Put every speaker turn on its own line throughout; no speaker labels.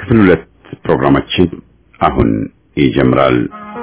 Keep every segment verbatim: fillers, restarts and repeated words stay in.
ክፍል ሁለት ፕሮግራማችን አሁን ይጀምራል።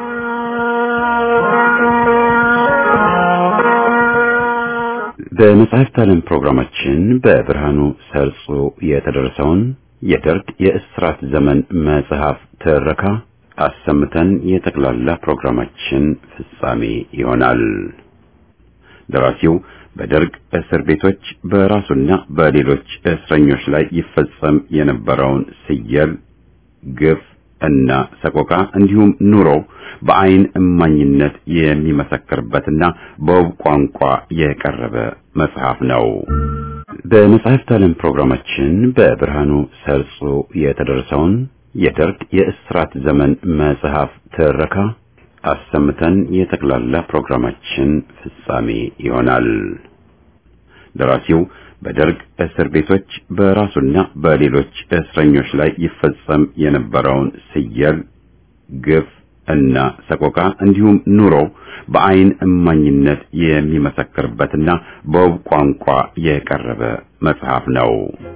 በመጽሐፍት ዓለም ፕሮግራማችን በብርሃኑ ሰርጾ የተደረሰውን የደርግ የእስራት ዘመን መጽሐፍ ትረካ አሰምተን የጠቅላላ ፕሮግራማችን ፍጻሜ ይሆናል። ደራሲው በደርግ እስር ቤቶች በራሱና በሌሎች እስረኞች ላይ ይፈጸም የነበረውን ስየል፣ ግፍ እና ሰቆቃ እንዲሁም ኑሮ በአይን እማኝነት የሚመሰክርበትና በውብ ቋንቋ የቀረበ መጽሐፍ ነው። በመጽሐፍት ዓለም ፕሮግራማችን በብርሃኑ ሰርጾ የተደረሰውን የደርግ የእስራት ዘመን መጽሐፍ ትረካ አሰምተን የጠቅላላ ፕሮግራማችን ፍጻሜ ይሆናል። ደራሲው በደርግ እስር ቤቶች በራሱና በሌሎች እስረኞች ላይ ይፈጸም የነበረውን ስየል፣ ግፍ እና ሰቆቃ እንዲሁም ኑሮ በአይን እማኝነት የሚመሰክርበትና በውብ ቋንቋ የቀረበ መጽሐፍ ነው።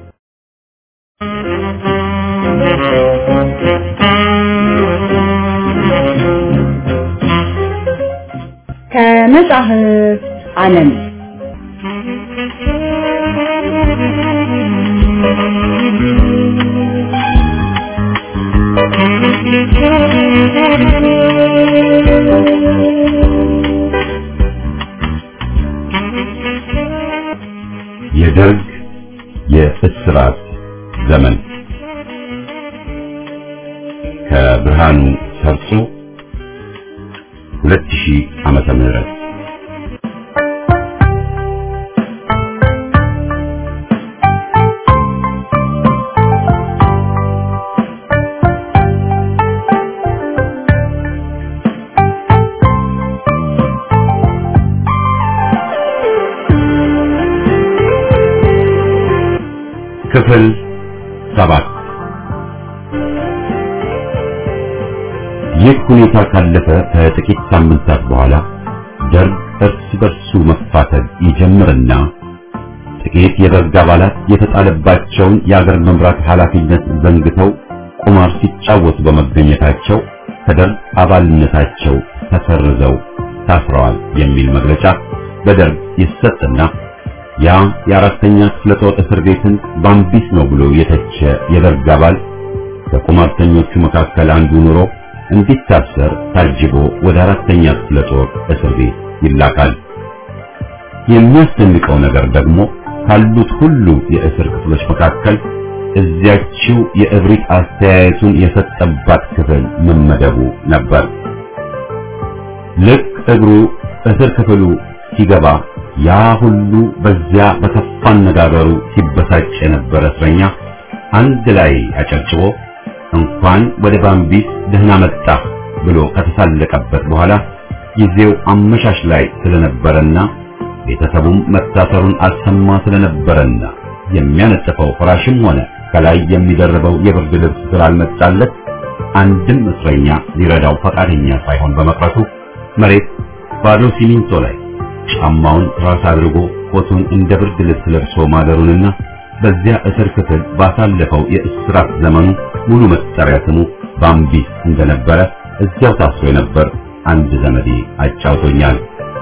ከመጽሐፍት ዓለም
የደርግ የእስራት ዘመን ከብርሃኑ ሰርጾ ሁለት ሺህ ዓመተ ምህረት ክፍል ሰባት። ይህ ሁኔታ ካለፈ ከጥቂት ሳምንታት በኋላ ደርግ እርስ በርሱ መፋተግ ይጀምርና ጥቂት የደርግ አባላት የተጣለባቸውን የአገር መምራት ኃላፊነት ዘንግተው ቁማር ሲጫወቱ በመገኘታቸው ከደርግ አባልነታቸው ተሰርዘው ታስረዋል የሚል መግለጫ በደርግ ይሰጥና ያ የአራተኛ ክፍለ ጦር እስር ቤትን ባምቢስ ነው ብሎ የተቸ የደርግ አባል ከቁማርተኞቹ መካከል አንዱ ኑሮ እንዲታሰር ታጅቦ ወደ አራተኛ ክፍለ ጦር እስር ቤት ይላካል። የሚያስደንቀው ነገር ደግሞ ካሉት ሁሉ የእስር ክፍሎች መካከል እዚያችው የእብሪት አስተያየቱን የሰጠባት ክፍል መመደቡ ነበር። ልክ እግሩ እስር ክፍሉ ሲገባ ያ ሁሉ በዚያ በከፋ አነጋገሩ ሲበሳጭ የነበረ እስረኛ አንድ ላይ አጨብጭቦ እንኳን ወደ ባምቢስ ደህና መጣህ ብሎ ከተሳለቀበት በኋላ ጊዜው አመሻሽ ላይ ስለነበረና ቤተሰቡም መታሰሩን አልሰማ ስለነበረና የሚያነጥፈው ፍራሽም ሆነ ከላይ የሚደርበው የብርድ ልብስ ስላልመጣለት አንድም እስረኛ ሊረዳው ፈቃደኛ ሳይሆን በመቅረቱ መሬት ባዶ ሲሚንቶ ላይ ጫማውን ራስ አድርጎ ኮቱን እንደ ብርድ ልብስ ለብሶ ማደሩንና በዚያ እስር ክፍል ባሳለፈው የእስራት ዘመኑ ሙሉ መጠሪያ ስሙ ባምቢስ እንደነበረ እዚያው ታስሮ የነበር አንድ ዘመዴ አጫውቶኛል።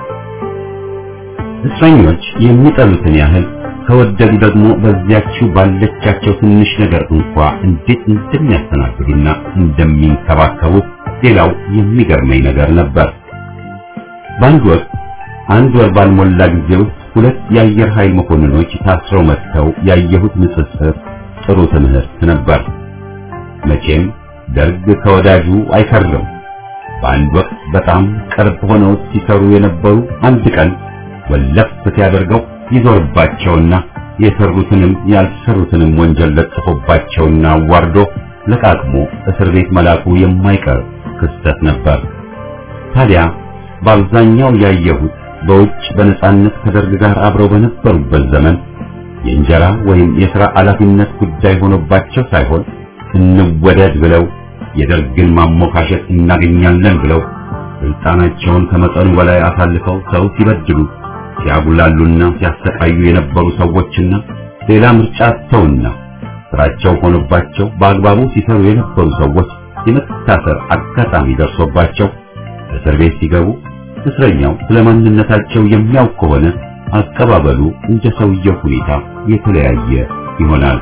እስረኞች የሚጠሉትን ያህል ከወደዱ ደግሞ በዚያችው ባለቻቸው ትንሽ ነገር እንኳ እንዴት እንደሚያስተናግዱና እንደሚንከባከቡ ሌላው የሚገርመኝ ነገር ነበር። በአንድ ወቅት አንድ ወር ባልሞላ ጊዜ ውስጥ ሁለት የአየር ኃይል መኮንኖች ታስረው መጥተው ያየሁት ንጽጽር ጥሩ ትምህርት ነበር። መቼም ደርግ ከወዳጁ አይከርም። በአንድ ወቅት በጣም ቅርብ ሆነው ሲሰሩ የነበሩ አንድ ቀን ወለፍ ሲያደርገው ይዞርባቸውና የሰሩትንም ያልሰሩትንም ወንጀል ለጥፎባቸውና አዋርዶ ለቃቅሞ እስር ቤት መላኩ የማይቀር ክስተት ነበር። ታዲያ በአብዛኛው ያየሁት በውጭ በነጻነት ከደርግ ጋር አብረው በነበሩበት ዘመን የእንጀራ ወይም የሥራ ኃላፊነት ጉዳይ ሆኖባቸው ሳይሆን እንወደድ ብለው የደርግን ማሞካሸት እናገኛለን ብለው ስልጣናቸውን ከመጠኑ በላይ አሳልፈው ሰው ሲበድሉ ሲያጉላሉና ሲያሰቃዩ የነበሩ ሰዎችና ሌላ ምርጫ ተውና ስራቸው ሆኖባቸው በአግባቡ ሲሰሩ የነበሩ ሰዎች የመታሰር አጋጣሚ ደርሶባቸው እስር ቤት ሲገቡ እስረኛው ስለማንነታቸው የሚያውቅ ከሆነ አቀባበሉ እንደ ሰውየው ሁኔታ የተለያየ ይሆናል።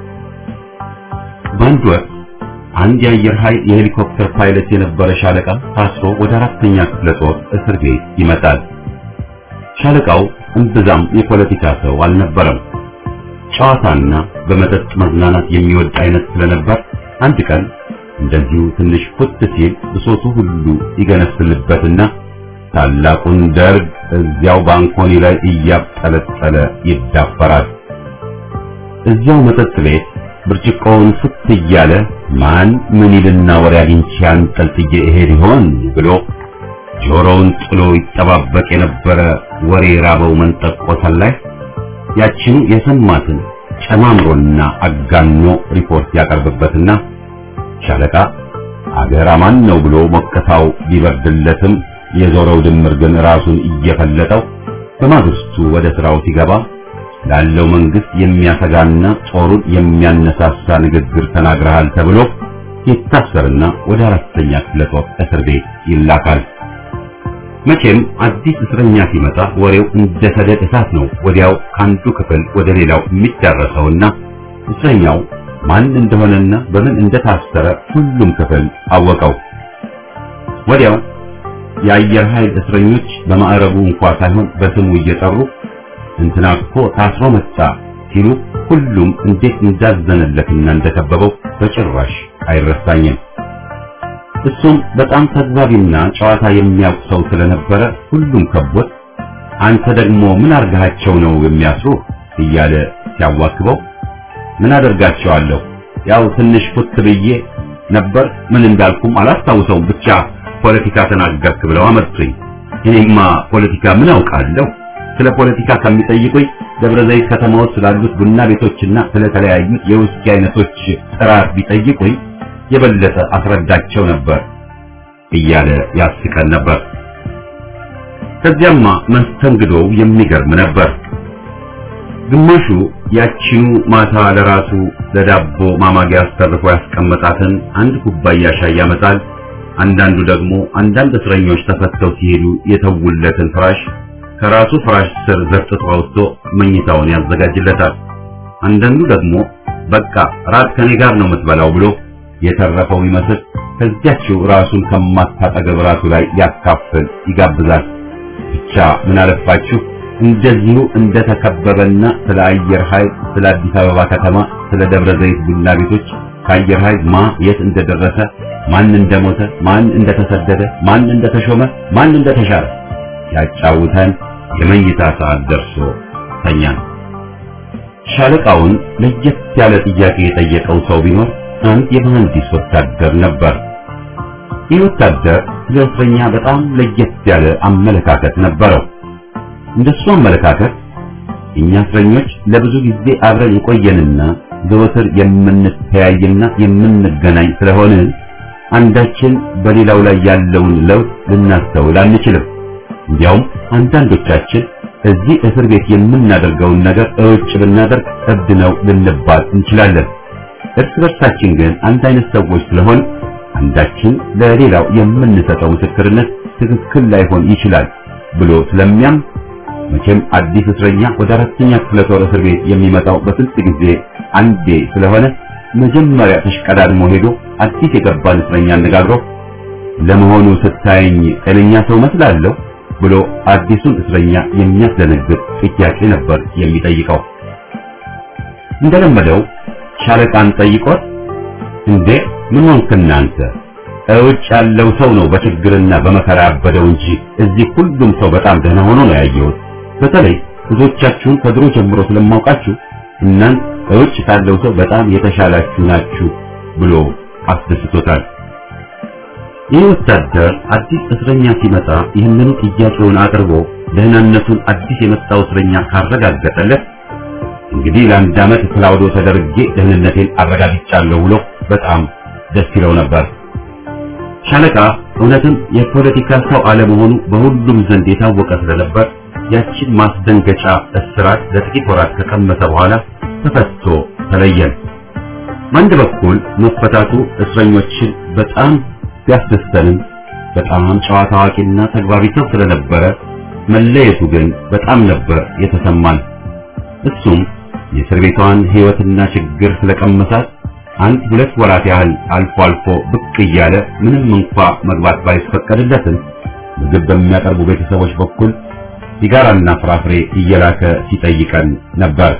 በአንድ ወቅት አንድ የአየር ኃይል የሄሊኮፕተር ፓይለት የነበረ ሻለቃ ታስሮ ወደ አራተኛ ክፍለ ጦር እስር ቤት ይመጣል። ሻለቃው እምብዛም የፖለቲካ ሰው አልነበረም። ጨዋታና በመጠጥ መዝናናት የሚወድ አይነት ስለነበር አንድ ቀን እንደዚሁ ትንሽ ፉት ሲል ብሶቱ ሁሉ ይገነፍልበትና ታላቁን ደርግ እዚያው ባንኮኒ ላይ እያጠለጠለ ይዳፈራል። እዚያው መጠጥ ቤት ብርጭቆውን ፍት እያለ ማን ምን ይልና ወሬ አግኝቼ አንጠልጥዬ እሄድ ይሆን ብሎ ጆሮውን ጥሎ ይጠባበቅ የነበረ ወሬ ራበው መንጠቆ ሰላይ ያቺኑ የሰማትን ጨማምሮና አጋኖ ሪፖርት ያቀርብበትና ሻለቃ አገር አማን ነው ብሎ ሞቀታው ቢበርድለትም የዞረው ድምር ግን ራሱን እየፈለጠው በማግስቱ ወደ ስራው ሲገባ ላለው መንግስት የሚያሰጋና ጦሩን የሚያነሳሳ ንግግር ተናግረሃል ተብሎ ይታሰርና ወደ አራተኛ ክፍለ ጦር እስር ቤት ይላካል። መቼም አዲስ እስረኛ ሲመጣ ወሬው እንደ ሰደድ እሳት ነው ወዲያው ካንዱ ክፍል ወደ ሌላው የሚዳረሰውና እስረኛው ማን እንደሆነና በምን እንደታሰረ ሁሉም ክፍል አወቀው። ወዲያው የአየር ኃይል እስረኞች በማዕረጉ እንኳን ሳይሆን በስሙ እየጠሩ እንትና እኮ ታስሮ መጣ ሲሉ ሁሉም እንዴት እንዳዘነለትና እንደከበበው በጭራሽ አይረሳኝም። እሱም በጣም ተግባቢና ጨዋታ የሚያውቅ ሰው ስለነበረ ሁሉም ከቦት አንተ ደግሞ ምን አርጋቸው ነው የሚያስሩ እያለ ሲያዋክበው ምን አደርጋቸዋለሁ ያው ትንሽ ፉት ብዬ ነበር ምን እንዳልኩም አላስታውሰውም ብቻ ፖለቲካ ተናገርክ ብለው አመጡኝ። እኔማ ፖለቲካ ምን አውቃለሁ? ስለ ፖለቲካ ከሚጠይቁኝ ደብረ ዘይት ከተማ ውስጥ ስላሉት ቡና ቤቶችና ስለተለያዩ የውስኪ አይነቶች ጥራት ቢጠይቁኝ የበለጠ አስረዳቸው ነበር እያለ ያስቀን ነበር። ከዚያማ መስተንግዶው የሚገርም ነበር። ግማሹ ያቺኑ ማታ ለራሱ ለዳቦ ማማጊያ አስተርፎ ያስቀመጣትን አንድ ኩባያ ሻይ ያመጣል። አንዳንዱ ደግሞ አንዳንድ እስረኞች ተፈተው ሲሄዱ የተውለትን ፍራሽ ከራሱ ፍራሽ ስር ዘርጥቶ አውጥቶ መኝታውን ያዘጋጅለታል። አንዳንዱ ደግሞ በቃ ራት ከኔ ጋር ነው የምትበላው ብሎ የተረፈው ይመስል ከዚያችው ራሱን ከማታጠገብ ራሱ ላይ ያካፍል ይጋብዛል። ብቻ ምን አለፋችሁ እንደዚሁ እንደተከበበና ስለ አየር ኃይል ስለ አዲስ አበባ ከተማ ስለ ደብረ ዘይት ቡና ቤቶች ከአየር ኃይል ማ የት እንደደረሰ ማን እንደሞተ ማን እንደተሰደደ ማን እንደተሾመ ማን እንደተሻረ ያጫውተን የመኝታ ሰዓት ደርሶ ተኛ። ሻለቃውን ለየት ያለ ጥያቄ የጠየቀው ሰው ቢኖር አንድ የመሐንዲስ ወታደር ነበር። ይህ ወታደር ለእስረኛ በጣም ለየት ያለ አመለካከት ነበረው። እንደሱ አመለካከት እኛ እስረኞች ለብዙ ጊዜ አብረን የቆየንና ዘወትር የምንተያይና የምንገናኝ ስለሆነ አንዳችን በሌላው ላይ ያለውን ለውጥ ልናስተውል አንችልም። እንዲያውም አንዳንዶቻችን እዚህ እስር ቤት የምናደርገውን ነገር እውጭ ብናደርግ እብድ ነው ልንባል እንችላለን። እርስ በርሳችን ግን አንድ አይነት ሰዎች ስለሆን አንዳችን ለሌላው የምንሰጠው ምስክርነት ትክክል ላይሆን ይችላል ብሎ ስለሚያም መቼም አዲስ እስረኛ ወደ አራተኛ ክፍለ ጦር እስር ቤት የሚመጣው በስልት ጊዜ አንዴ ስለሆነ መጀመሪያ ተሽቀዳድሞ ሄዶ አዲስ የገባን እስረኛ አነጋግሮ ለመሆኑ ስታየኝ ጤነኛ ሰው መስላለሁ ብሎ አዲሱን እስረኛ የሚያስደነግጥ ጥያቄ ነበር የሚጠይቀው። እንደለመደው ሻለቃን ጠይቆት እንዴ ምን ሆንክና አንተ እውጭ ያለው ሰው ነው በችግርና በመከራ ያበደው እንጂ እዚህ ሁሉም ሰው በጣም ደህና ሆኖ ነው ያየሁት። በተለይ ብዙዎቻችሁን ከድሮ ጀምሮ ስለማውቃችሁ እናንተ እውጭ ካለው ሰው በጣም የተሻላችሁ ናችሁ ብሎ አስደስቶታል። ይህ ወታደር አዲስ እስረኛ ሲመጣ ይህንን ጥያቄውን አቅርቦ ደህናነቱን አዲስ የመጣው እስረኛ ካረጋገጠለት እንግዲህ ለአንድ ዓመት ክላውዶ ተደርጌ ደህንነቴን አረጋግጫለሁ ብሎ በጣም ደስ ይለው ነበር። ሻለቃ እውነትም የፖለቲካ ሰው አለመሆኑ በሁሉም ዘንድ የታወቀ ስለነበር ያችን ማስደንገጫ እስራት ለጥቂት ወራት ከቀመሰ በኋላ ተፈቶ ተለየን። በአንድ በኩል መፈታቱ እስረኞችን በጣም ያስደስተንም በጣም ጨዋ ታዋቂና ተግባቢ ሰው ስለነበረ መለየቱ ግን በጣም ነበር የተሰማን። እሱም የእስር ቤቷን ሕይወትና ችግር ስለቀመሳት አንድ ሁለት ወራት ያህል አልፎ አልፎ ብቅ እያለ ምንም እንኳ መግባት ባይፈቀድለትም ምግብ በሚያቀርቡ ቤተሰቦች በኩል ሲጋራና ፍራፍሬ እየላከ ሲጠይቀን ነበር።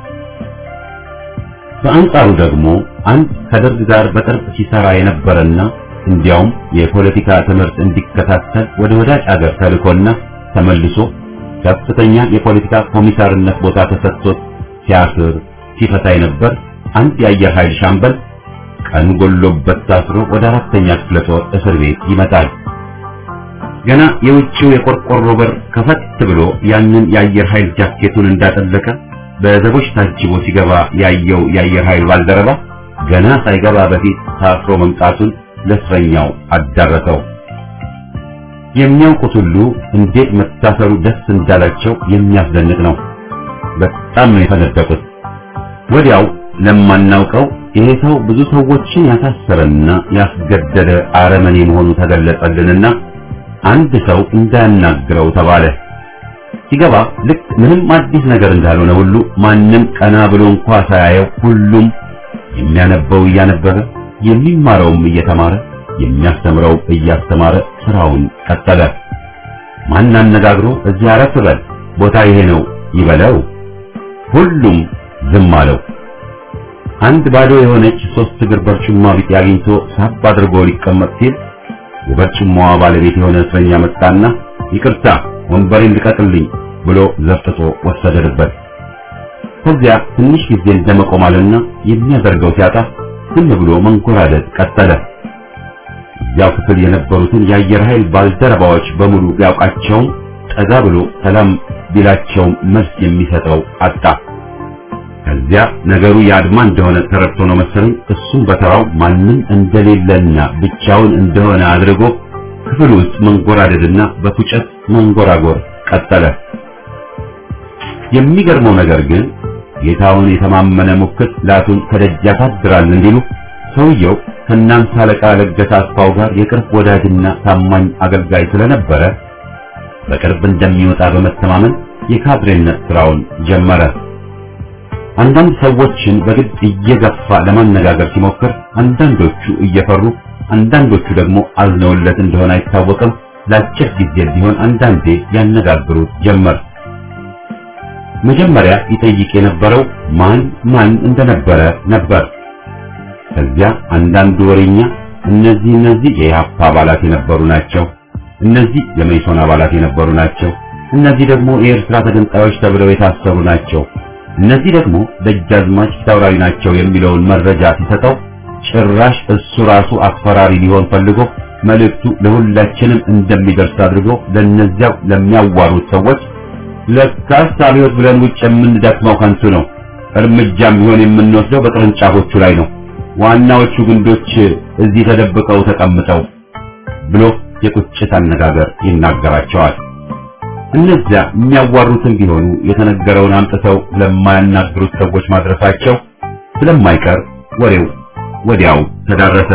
በአንጻሩ ደግሞ አንድ ከደርግ ጋር በቅርብ ሲሰራ የነበረና እንዲያውም የፖለቲካ ትምህርት እንዲከታተል ወደ ወዳጅ አገር ተልኮና ተመልሶ ከፍተኛ የፖለቲካ ኮሚሳርነት ቦታ ተሰጥቶት ሲያስር ሲፈታ የነበር አንድ የአየር ኃይል ሻምበል ቀን ጎሎበት ታስሮ ወደ አራተኛ ክፍለ ጦር እስር ቤት ይመጣል። ገና የውጭው የቆርቆሮ በር ከፈት ብሎ ያንን የአየር ኃይል ጃኬቱን እንዳጠለቀ በዘቦች ታጅቦ ሲገባ ያየው የአየር ኃይል ባልደረባ ገና ሳይገባ በፊት ታስሮ መምጣቱን ለእስረኛው አዳረሰው። የሚያውቁት ሁሉ እንዴት መታሰሩ ደስ እንዳላቸው የሚያስደንቅ ነው። በጣም ነው የፈነደቁት። ወዲያው ለማናውቀው ይሄ ሰው ብዙ ሰዎችን ያሳሰረና ያስገደለ አረመኔ መሆኑ ተገለጸልንና አንድ ሰው እንዳያናግረው ተባለ። ሲገባ ልክ ምንም አዲስ ነገር እንዳልሆነ ሁሉ ማንም ቀና ብሎ እንኳን ሳያየው ሁሉም የሚያነበው እያነበበ የሚማረውም እየተማረ የሚያስተምረው እያስተማረ ስራውን ቀጠለ። ማን አነጋግሮ እዚህ አረፍ በል ቦታ ይሄ ነው ይበለው? ሁሉም ዝም አለው። አንድ ባዶ የሆነች ሶስት እግር በርጩማ ቢጤ አግኝቶ ሳብ አድርጎ ሊቀመጥ ሲል የበርጩማዋ ባለቤት የሆነ እስረኛ መጣና ይቅርታ ወንበሬን ልቀቅልኝ ብሎ ዘፍጥጦ ወሰደበት። ከዚያ ትንሽ ጊዜ እንደመቆማልና የሚያደርገው ሲያጣ ዝም ብሎ መንጎራደድ ቀጠለ። እዚያው ክፍል የነበሩትን የአየር ኃይል ባልደረባዎች በሙሉ ያውቃቸውም ጠጋ ብሎ ሰላም ቢላቸውም መልስ የሚሰጠው አጣ። ከዚያ ነገሩ ያድማ እንደሆነ ተረድቶ ነው መሰለኝ እሱም በተራው ማንም እንደሌለና ብቻውን እንደሆነ አድርጎ ክፍል ውስጥ መንጎራደድና በፉጨት መንጎራጎር ቀጠለ። የሚገርመው ነገር ግን ጌታውን የተማመነ ሙክት ላቱን ከደጅ ያሳድራል እንዲሉ ሰውየው ከእናንተ አለቃ ለገሰ አስፋው ጋር የቅርብ ወዳጅና ታማኝ አገልጋይ ስለነበረ በቅርብ እንደሚወጣ በመተማመን የካድሬነት ስራውን ጀመረ። አንዳንድ ሰዎችን በግድ እየገፋ ለማነጋገር ሲሞክር አንዳንዶቹ እየፈሩ አንዳንዶቹ ደግሞ አዝነውለት እንደሆነ አይታወቅም ለአጭር ጊዜ ቢሆን አንዳንዴ ያነጋግሩት ጀመር። መጀመሪያ ይጠይቅ የነበረው ማን ማን እንደነበረ ነበር። ከዚያ አንዳንዱ ወሬኛ እነዚህ እነዚህ የኢህአፓ አባላት የነበሩ ናቸው፣ እነዚህ የመኢሶን አባላት የነበሩ ናቸው፣ እነዚህ ደግሞ የኤርትራ ተገንጣዮች ተብለው የታሰሩ ናቸው፣ እነዚህ ደግሞ ደጃዝማች ፊታውራሪ ናቸው የሚለውን መረጃ ሲሰጠው ጭራሽ እሱ ራሱ አስፈራሪ ሊሆን ፈልጎ መልእክቱ ለሁላችንም እንደሚደርስ አድርጎ ለነዚያው ለሚያዋሩት ሰዎች ለካስ አብዮት ብለን ውጭ የምንደክመው ከንቱ ነው፣ እርምጃም ቢሆን የምንወስደው በቅርንጫፎቹ ላይ ነው፣ ዋናዎቹ ግንዶች እዚህ ተደብቀው ተቀምጠው ብሎ የቁጭት አነጋገር ይናገራቸዋል። እነዚያ የሚያዋሩትን ቢሆኑ የተነገረውን አምጥተው ለማያናግሩት ሰዎች ማድረሳቸው ስለማይቀር ወሬው ወዲያው ተዳረሰ።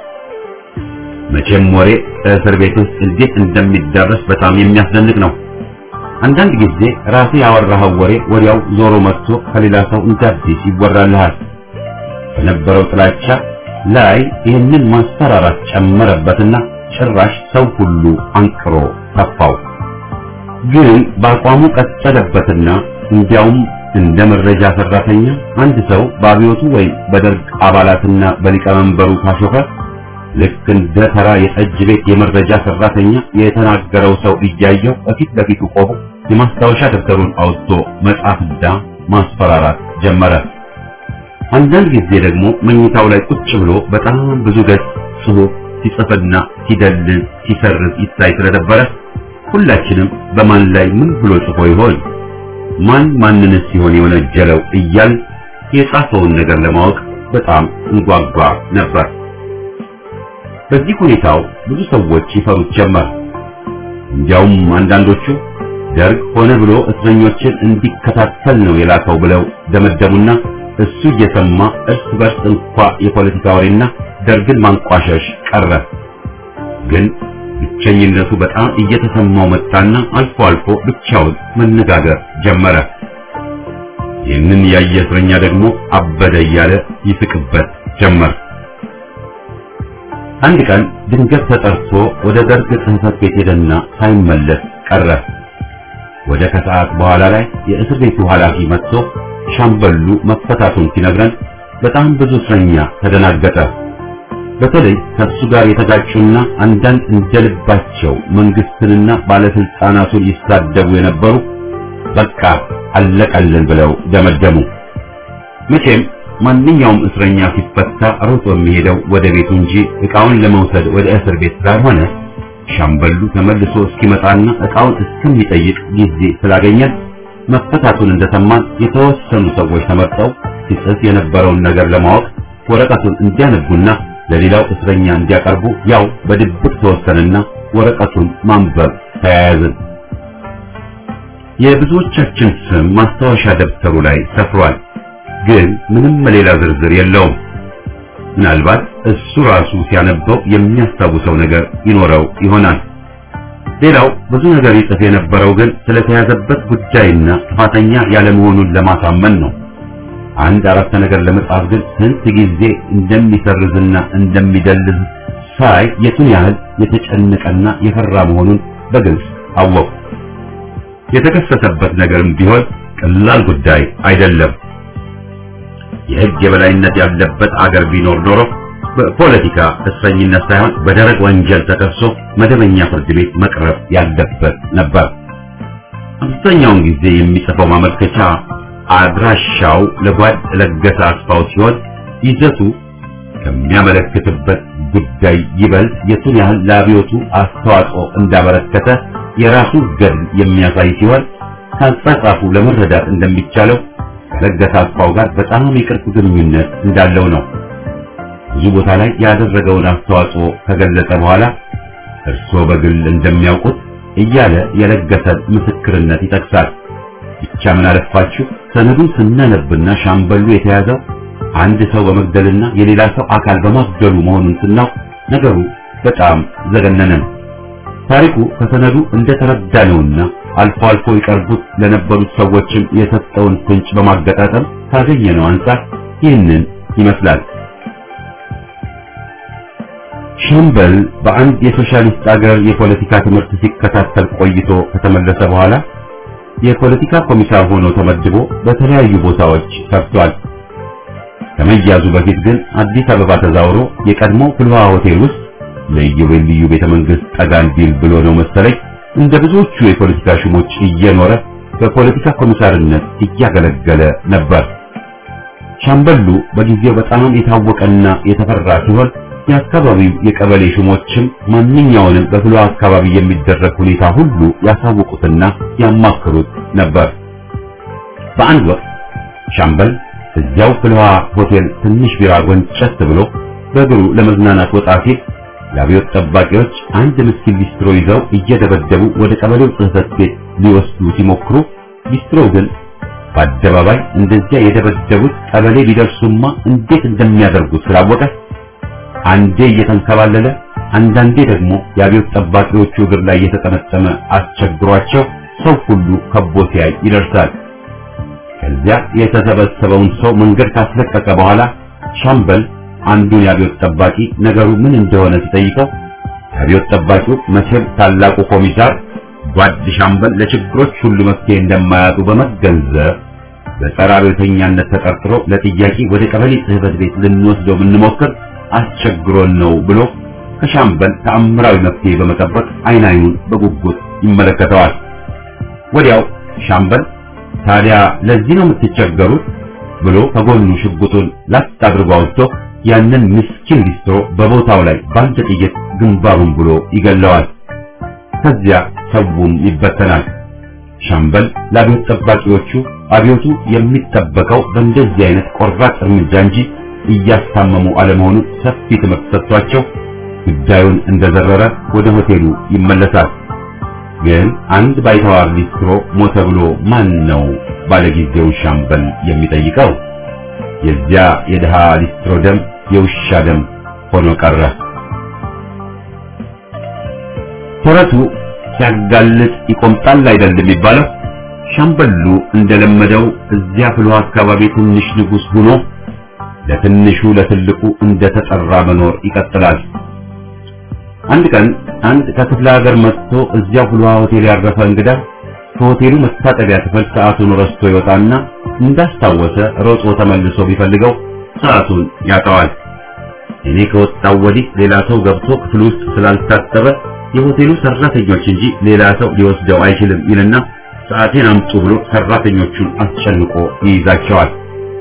መቼም ወሬ እስር ቤት ውስጥ እንዴት እንደሚዳረስ በጣም የሚያስደንቅ ነው። አንዳንድ ጊዜ ራሴ ያወራኸው ወሬ ወዲያው ዞሮ መጥቶ ከሌላ ሰው እንዳዲስ ይወራልሃል። በነበረው ጥላቻ ላይ ይህንን ማስፈራራት ጨመረበትና ጭራሽ ሰው ሁሉ አንቅሮ ተፋው። ግን በአቋሙ ቀጠለበትና እንዲያውም እንደ መረጃ ሰራተኛ አንድ ሰው በአብዮቱ ወይም በደርግ አባላትና በሊቀመንበሩ ካሾፈ ልክ እንደ ተራ የጠጅ ቤት የመረጃ ሰራተኛ የተናገረው ሰው እያየው በፊት ለፊቱ ቆሞ የማስታወሻ ደብተሩን አውጥቶ መጻፍና ማስፈራራት ጀመረ። አንዳንድ ጊዜ ደግሞ መኝታው ላይ ቁጭ ብሎ በጣም ብዙ ገጽ ጽሑፍ ሲጽፍና ሲደልል ሲሰርዝ ይታይ ስለነበረ ሁላችንም በማን ላይ ምን ብሎ ጽፎ ይሆን ማን ማንንስ ሲሆን የወነጀለው እያል የጻፈውን ነገር ለማወቅ በጣም እንጓጓ ነበር። በዚህ ሁኔታው ብዙ ሰዎች ይፈሩት ጀመር። እንዲያውም አንዳንዶቹ ደርግ ሆነ ብሎ እስረኞችን እንዲከታተል ነው የላከው ብለው ደመደሙና እሱ እየሰማ እርስ በርስ እንኳ የፖለቲካ ወሬና ደርግን ማንቋሸሽ ቀረ። ግን ብቸኝነቱ በጣም እየተሰማው መጣና አልፎ አልፎ ብቻውን መነጋገር ጀመረ። ይህንን ያየ እስረኛ ደግሞ አበደ እያለ ይስቅበት ጀመር። አንድ ቀን ድንገት ተጠርቶ ወደ ደርግ ጽሕፈት ቤት ሄደና ሳይመለስ ቀረ። ወደ ከሰዓት በኋላ ላይ የእስር ቤቱ ኃላፊ መጥቶ ሻምበሉ መፈታቱን ሲነግረን በጣም ብዙ እስረኛ ተደናገጠ። በተለይ ከሱ ጋር የተጋጩና አንዳንድ እንደልባቸው መንግስትንና ባለስልጣናቱን ይሳደቡ የነበሩ በቃ አለቀልን ብለው ደመደሙ። መቼም ማንኛውም እስረኛ ሲፈታ ሮጦ የሚሄደው ወደ ቤቱ እንጂ ዕቃውን ለመውሰድ ወደ እስር ቤት ስላልሆነ ሻምበሉ ተመልሶ እስኪመጣና ዕቃውን እስከሚጠይቅ ጊዜ ስላገኘን መፈታቱን እንደሰማን የተወሰኑ ሰዎች ተመርጠው ሲጽፍ የነበረውን ነገር ለማወቅ ወረቀቱን እንዲያነቡና ለሌላው እስረኛ እንዲያቀርቡ ያው በድብቅ ተወሰነና ወረቀቱን ማንበብ ተያያዝን። የብዙዎቻችን ስም ማስታወሻ ደብተሩ ላይ ሰፍሯል፣ ግን ምንም ሌላ ዝርዝር የለውም። ምናልባት እሱ ራሱ ሲያነበው የሚያስታውሰው ነገር ይኖረው ይሆናል። ሌላው ብዙ ነገር ይጽፍ የነበረው ግን ስለተያዘበት ጉዳይና ጥፋተኛ ያለመሆኑን ለማሳመን ነው። አንድ አረፍተ ነገር ለመጻፍ ግን ስንት ጊዜ እንደሚሰርዝና እንደሚደልዝ ሳይ የቱን ያህል የተጨነቀና የፈራ መሆኑን በግልጽ አወቁ። የተከሰሰበት ነገርም ቢሆን ቀላል ጉዳይ አይደለም። የሕግ የበላይነት ያለበት አገር ቢኖር ኖሮ በፖለቲካ እስረኝነት ሳይሆን በደረቅ ወንጀል ተከሶ መደበኛ ፍርድ ቤት መቅረብ ያለበት ነበር። አብዛኛውን ጊዜ የሚጽፈው ማመልከቻ አድራሻው ለጓድ ለገሰ አስፋው ሲሆን ይዘቱ ከሚያመለክትበት ጉዳይ ይበልጥ የቱን ያህል ለአብዮቱ አስተዋጽኦ እንዳበረከተ የራሱ ገድል የሚያሳይ ሲሆን ከአጻጻፉ ለመረዳት እንደሚቻለው ከለገሰ አስፋው ጋር በጣም የቅርብ ግንኙነት እንዳለው ነው። ብዙ ቦታ ላይ ያደረገውን አስተዋጽኦ ከገለጸ በኋላ እርስዎ በግል እንደሚያውቁት እያለ የለገሰን ምስክርነት ይጠቅሳል። ብቻ ምን አለፋችሁ ሰነዱን ስናነብና ሻምበሉ የተያዘው አንድ ሰው በመግደልና የሌላ ሰው አካል በማስገሉ መሆኑን ስናውቅ ነገሩ በጣም ዘገነነን። ታሪኩ ከሰነዱ እንደተረዳነውና አልፎ አልፎ ይቀርቡት ለነበሩት ሰዎችም የሰጠውን ፍንጭ በማገጣጠም ካገኘነው አንፃር ይህንን ይመስላል። ሻምበል በአንድ የሶሻሊስት አገር የፖለቲካ ትምህርት ሲከታተል ቆይቶ ከተመለሰ በኋላ የፖለቲካ ኮሚሳር ሆኖ ተመድቦ በተለያዩ ቦታዎች ሰርቷል። ከመያዙ በፊት ግን አዲስ አበባ ተዛውሮ የቀድሞ ፍልውሃ ሆቴል ውስጥ ለኢዮቤልዩ ቤተ መንግስት ጠጋ እንዲል ብሎ ነው መሰለኝ እንደ ብዙዎቹ የፖለቲካ ሹሞች እየኖረ በፖለቲካ ኮሚሳርነት እያገለገለ ነበር። ሻምበሉ በጊዜው በጣም የታወቀና የተፈራ ሲሆን የአካባቢው የቀበሌ ሹሞችም ማንኛውንም በፍልውሃ አካባቢ የሚደረግ ሁኔታ ሁሉ ያሳውቁትና ያማክሩት ነበር። በአንድ ወቅት ሻምበል እዚያው ፍልውሃ ሆቴል ትንሽ ቢራ ጎንጨት ብሎ በእግሩ ለመዝናናት ወጣ ሲል የአብዮት ጠባቂዎች አንድ ምስኪን ሊስትሮ ይዘው እየደበደቡ ወደ ቀበሌው ጽሕፈት ቤት ሊወስዱ ሲሞክሩ ሊስትሮ ግን በአደባባይ እንደዚያ የደበደቡት ቀበሌ ቢደርሱማ እንዴት እንደሚያደርጉት ስላወቀ አንዴ እየተንከባለለ አንዳንዴ ደግሞ የአብዮት ጠባቂዎቹ እግር ላይ የተጠመጠመ አስቸግሯቸው ሰው ሁሉ ከቦ ሲያይ ይደርሳል። ከዚያ የተሰበሰበውን ሰው መንገድ ካስለቀቀ በኋላ ሻምበል አንዱን የአብዮት ጠባቂ ነገሩ ምን እንደሆነ ሲጠይቀው የአብዮት ጠባቂው መቼም ታላቁ ኮሚሳር ጓድ ሻምበል ለችግሮች ሁሉ መፍትሄ እንደማያጡ በመገንዘብ በጸረ አብዮተኛነት ተጠርጥሮ ለጥያቄ ወደ ቀበሌ ጽሕፈት ቤት ልንወስደው ብንሞክር አስቸግሮን ነው ብሎ ከሻምበል ተአምራዊ መፍትሄ በመጠበቅ አይን አይኑን በጉጉት ይመለከተዋል። ወዲያው ሻምበል ታዲያ ለዚህ ነው የምትቸገሩት ብሎ ከጎኑ ሽጉጡን ላጥ አድርጎ አውጥቶ ያንን ምስኪን ሊስትሮ በቦታው ላይ በአንድ ጥይት ግንባሩን ብሎ ይገለዋል። ከዚያ ሰውም ይበተናል። ሻምበል ለአብዮት ጠባቂዎቹ አብዮቱ የሚጠበቀው በእንደዚህ አይነት ቆራጥ እርምጃ እንጂ እያስታመሙ አለመሆኑ ሰፊ ትምህርት ሰጥቷቸው ጉዳዩን እንደዘረረ ወደ ሆቴሉ ይመለሳል። ግን አንድ ባይተዋር ሊስትሮ ሞተ ብሎ ማን ነው ባለጊዜው ሻምበል የሚጠይቀው? የዚያ የድሃ ሊስትሮ ደም የውሻ ደም ሆኖ ቀረ። ተረቱ ሲያጋልጥ ይቆምጣል አይደል የሚባለው? ሻምበሉ እንደለመደው እዚያ ፍልውሃ አካባቢ ትንሽ ንጉስ ሆኖ ለትንሹ ለትልቁ እንደተጠራ መኖር ይቀጥላል። አንድ ቀን አንድ ከክፍለ ሀገር መጥቶ እዚያ ፍልውሃ ሆቴል ያረፈ እንግዳ ከሆቴሉ መታጠቢያ ክፍል ሰዓቱን ረስቶ ይወጣና እንዳስታወሰ ሮጦ ተመልሶ ቢፈልገው ሰዓቱን ያጣዋል። እኔ ከወጣው ወዲህ ሌላ ሰው ገብቶ ክፍል ውስጥ ስላልታጠበ የሆቴሉ ሰራተኞች እንጂ ሌላ ሰው ሊወስደው አይችልም ይልና ሰዓቴን አምጡ ብሎ ሰራተኞቹን አስጨንቆ ይይዛቸዋል።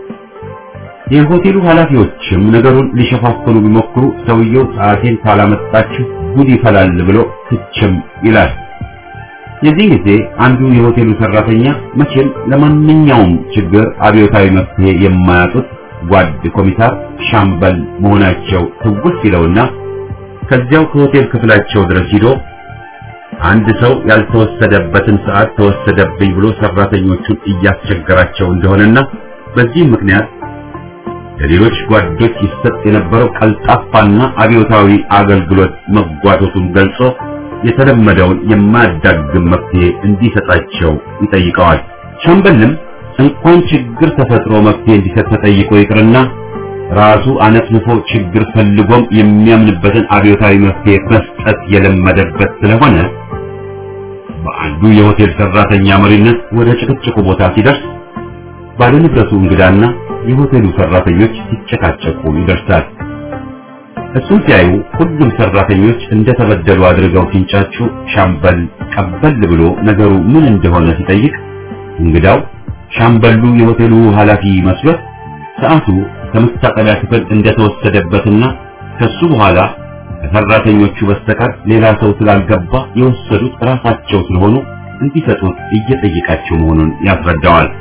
የሆቴሉ ኃላፊዎችም ነገሩን ሊሸፋፍኑ ቢሞክሩ ሰውየው ሰዓቴን ካላመጣችሁ ጉድ ይፈላል ብሎ ትችም ይላል። የዚህ ጊዜ አንዱ የሆቴሉ ሰራተኛ መቼም ለማንኛውም ችግር አብዮታዊ መፍትሄ የማያጡት ጓድ ኮሚሳር ሻምበል መሆናቸው ትውስ ይለውና ከዚያው ከሆቴል ክፍላቸው ድረስ ሄዶ አንድ ሰው ያልተወሰደበትን ሰዓት ተወሰደብኝ ብሎ ሰራተኞቹን እያስቸገራቸው እንደሆነና በዚህ ምክንያት ለሌሎች ጓዶች ይሰጥ የነበረው ቀልጣፋና አብዮታዊ አገልግሎት መጓተቱን ገልጾ የተለመደውን የማያዳግም መፍትሄ እንዲሰጣቸው ይጠይቀዋል። ሻምበልም እንኳን ችግር ተፈጥሮ መፍትሄ እንዲሰጥ ተጠይቆ ይቅርና ራሱ አነፍንፎ ችግር ፈልጎም የሚያምንበትን አብዮታዊ መፍትሄ መስጠት የለመደበት ስለሆነ በአንዱ የሆቴል ሰራተኛ መሪነት ወደ ጭቅጭቁ ቦታ ሲደርስ ባለንብረቱ እንግዳና የሆቴሉ ሰራተኞች ሲጨቃጨቁ ይደርሳል። እሱን ሲያዩ ሁሉም ሰራተኞች እንደተበደሉ አድርገው ሲንጫጩ ሻምበል ቀበል ብሎ ነገሩ ምን እንደሆነ ሲጠይቅ እንግዳው ሻምበሉ የሆቴሉ ኃላፊ መስሎት ሰዓቱ ከመታጠቢያ ክፍል እንደተወሰደበትና ከሱ በኋላ ከሰራተኞቹ በስተቀር ሌላ ሰው ስላልገባ የወሰዱት ራሳቸው ስለሆኑ እንዲሰጡት እየጠየቃቸው መሆኑን ያስረዳዋል።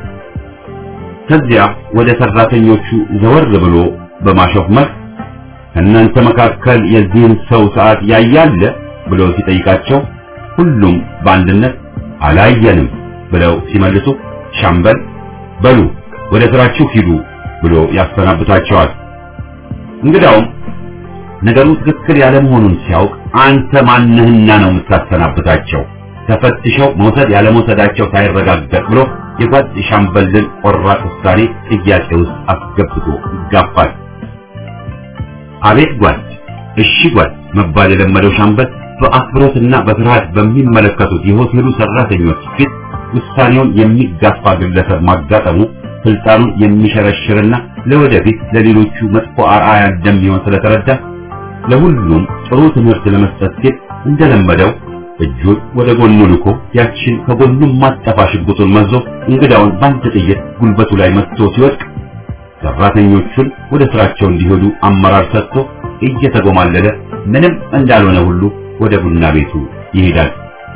ከዚያ ወደ ሰራተኞቹ ዘወር ብሎ በማሾፍመር እናንተ መካከል የዚህን ሰው ሰዓት ያያለ ብሎ ሲጠይቃቸው ሁሉም በአንድነት አላየንም ብለው ሲመልሱ ሻምበል በሉ ወደ ስራችሁ ሂዱ ብሎ ያሰናብታቸዋል። እንግዳውም ነገሩ ትክክል ያለ መሆኑን ሲያውቅ አንተ ማንህና ነው የምታሰናብታቸው? ተፈትሸው መውሰድ ያለ መውሰዳቸው ሳይረጋገጥ ብሎ የጓድ ሻምበልን ቆራጥ ውሳኔ ጥያቄ ውስጥ አስገብቶ ይጋፋል። አቤት ጓድ፣ እሺ ጓድ መባል የለመደው ሻምበል በአክብሮትና በፍርሃት በሚመለከቱት የሆቴሉ ሰራተኞች ፊት ውሳኔውን የሚጋፋ ግለሰብ ማጋጠሙ ስልጣኑን የሚሸረሽርና ለወደፊት ለሌሎቹ መጥፎ አርአያ እንደሚሆን ስለተረዳ ለሁሉም ጥሩ ትምህርት ለመስጠት ሲል እንደለመደው እጁን ወደ ጎኑ ልኮ ያችን ከጎኑ ማጠፋ ሽጉጡን መዞ እንግዳውን በአንድ ጥይት ጉልበቱ ላይ መትቶ ሲወድቅ ሰራተኞቹን ወደ ስራቸው እንዲሄዱ አመራር ሰጥቶ እየተጎማለለ ምንም እንዳልሆነ ሁሉ ወደ ቡና ቤቱ ይሄዳል።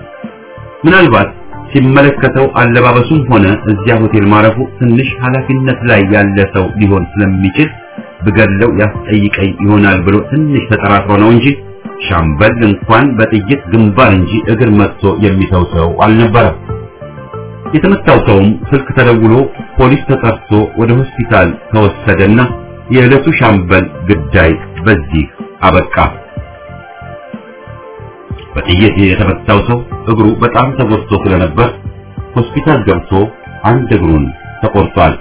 ምናልባት ሲመለከተው አለባበሱም ሆነ እዚያ ሆቴል ማረፉ ትንሽ ኃላፊነት ላይ ያለ ሰው ሊሆን ስለሚችል ብገለው ያስጠይቀኝ ይሆናል ብሎ ትንሽ ተጠራጥሮ ነው እንጂ ሻምበል እንኳን በጥይት ግንባር እንጂ እግር መጥቶ የሚተው ሰው አልነበረም። የተመታው ሰውም ስልክ ተደውሎ ፖሊስ ተጠርቶ ወደ ሆስፒታል ተወሰደና የዕለቱ ሻምበል ግዳይ በዚህ አበቃ። በጥይት የተመታው ሰው እግሩ በጣም ተጎድቶ ስለነበር ሆስፒታል ገብቶ አንድ እግሩን ተቆርጧል።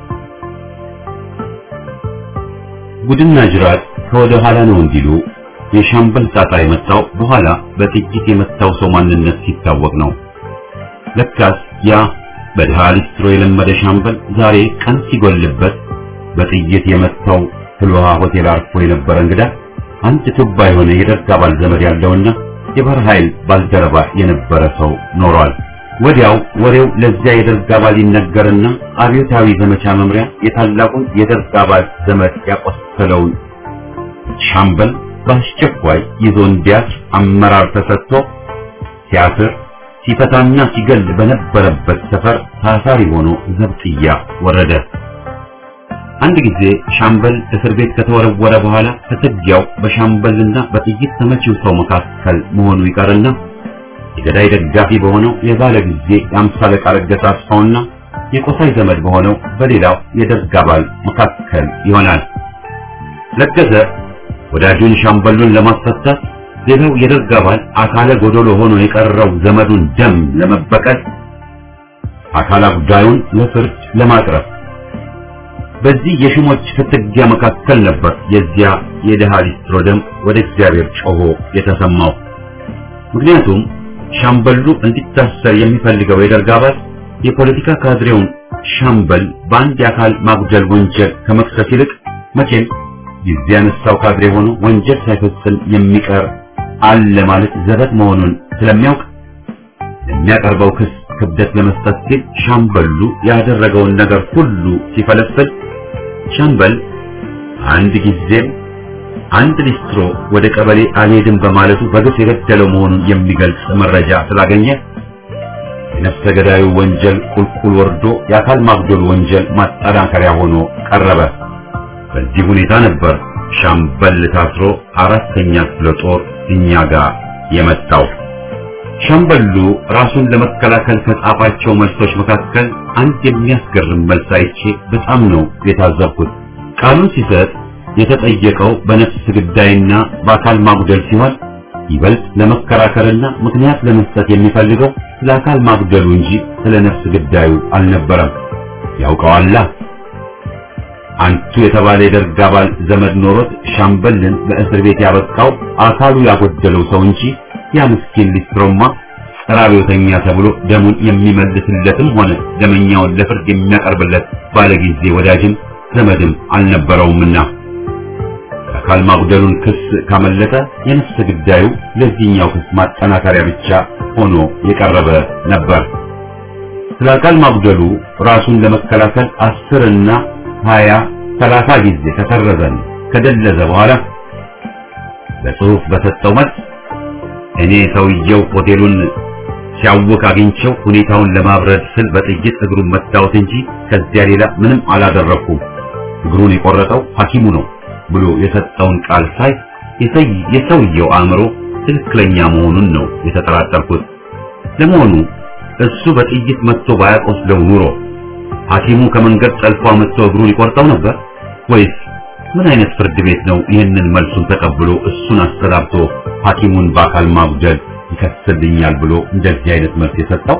ጉድና ጅራት ከወደ ኋላ ነው እንዲሉ የሻምበል ጣጣ የመጣው በኋላ በጥይት የመታው ሰው ማንነት ሲታወቅ ነው። ለካስ ያ በድሃ ሊስትሮ የለመደ ሻምበል ዛሬ ቀን ሲጎልበት በጥይት የመታው ፍልውሃ ሆቴል አርፎ የነበረ እንግዳ አንድ ቱባ የሆነ የደርግ አባል ዘመድ ያለውና የባህር ኃይል ባልደረባ የነበረ ሰው ኖሯል። ወዲያው ወሬው ለዚያ የደርግ አባል ይነገርና አብዮታዊ ዘመቻ መምሪያ የታላቁን የደርግ አባል ዘመድ ያቆሰለውን ሻምበል በአስቸኳይ ይዞ እንዲያስር አመራር ተሰጥቶ ሲያስር ሲፈታና ሲገል በነበረበት ሰፈር ታሳሪ ሆኖ ዘብጥያ ወረደ። አንድ ጊዜ ሻምበል እስር ቤት ከተወረወረ በኋላ ፍትጊያው በሻምበልና በጥይት ተመቺው ሰው መካከል መሆኑ ይቀርና የገዳይ ደጋፊ በሆነው የባለ ጊዜ የአምሳ አለቃ ረገሳ አስፋውና የቆሳይ ዘመድ በሆነው በሌላው የደርግ አባል መካከል ይሆናል። ለገሰ ወዳጁን ሻምበሉን ለማስፈታት ሌላው የደርግ አባል አካለ ጎዶሎ ሆኖ የቀረው ዘመዱን ደም ለመበቀል አካል አጉዳዩን ለፍርድ ለማቅረብ በዚህ የሽሞች ፍትጊያ መካከል ነበር የዚያ የደሃ ሊስትሮ ደም ወደ እግዚአብሔር ጮሆ የተሰማው። ምክንያቱም ሻምበሉ እንዲታሰር የሚፈልገው የደርግ አባል የፖለቲካ ካድሬውን ሻምበል በአንድ የአካል ማጉደል ወንጀል ከመክሰስ ይልቅ መቼም ጊዜ ያነሳው ካድሬ ሆኖ ወንጀል ሳይፈጽም የሚቀር አለ ማለት ዘበት መሆኑን ስለሚያውቅ የሚያቀርበው ክስ ክብደት ለመስጠት ሲል ሻምበሉ ያደረገውን ነገር ሁሉ ሲፈለፍል ሻምበል አንድ ጊዜም አንድ ሊስትሮ ወደ ቀበሌ አልሄድም በማለቱ በግፍ የገደለው መሆኑን የሚገልጽ መረጃ ስላገኘ የነፍሰ ገዳዩ ወንጀል ቁልቁል ወርዶ የአካል ማጉደል ወንጀል ማጠናከሪያ ሆኖ ቀረበ። በዚህ ሁኔታ ነበር ሻምበል ታስሮ አራተኛ ክፍለ ጦር እኛ ጋር የመጣው። ሻምበሉ ራሱን ለመከላከል ከጻፋቸው መልሶች መካከል አንድ የሚያስገርም መልስ አይቼ በጣም ነው የታዘብኩት። ቃሉን ሲሰጥ የተጠየቀው በነፍስ ግዳይና በአካል ማጉደል ሲሆን ይበልጥ ለመከራከርና ምክንያት ለመስጠት የሚፈልገው ስለ አካል ማጉደሉ እንጂ ስለ ነፍስ ግዳዩ አልነበረም። ያውቀዋላ አንቱ የተባለ የደርግ አባል ዘመድ ኖሮት ሻምበልን በእስር ቤት ያበቃው አካሉ ያጎደለው ሰው እንጂ ያ ምስኪን ሊስትሮማ ጸራቢውተኛ ተብሎ ደሙን የሚመልስለትም ሆነ ደመኛውን ለፍርድ የሚያቀርብለት ባለጊዜ ወዳጅም ዘመድም አልነበረውምና አካል ማጉደሉን ክስ ካመለጠ የነፍስ ግዳዩ ለዚህኛው ክስ ማጠናከሪያ ብቻ ሆኖ የቀረበ ነበር። ስለ አካል ማጉደሉ ራሱን ለመከላከል አስርና ሀያ ሰላሳ ጊዜ ከተረዘን ከደለዘ በኋላ በጽሁፍ በሰጠው መልስ እኔ ሰውየው ሆቴሉን ሲያውቅ አግኝቼው ሁኔታውን ለማብረድ ስል በጥይት እግሩን መታወት እንጂ ከዚያ ሌላ ምንም አላደረኩም፣ እግሩን የቆረጠው ሐኪሙ ነው ብሎ የሰጠውን ቃል ሳይ የሰውየው አእምሮ ትክክለኛ መሆኑን ነው የተጠራጠርኩት። ለመሆኑ እሱ በጥይት መጥቶ ባያቆስለው ኑሮ ሐኪሙ ከመንገድ ጠልፎ መጥቶ እግሩን ይቆርጠው ነበር ወይስ ምን አይነት ፍርድ ቤት ነው ይህንን መልሱን ተቀብሎ እሱን አስተላልፎ ሐኪሙን በአካል ማጉደል ይከስልኛል ብሎ እንደዚህ አይነት መልስ የሰጠው?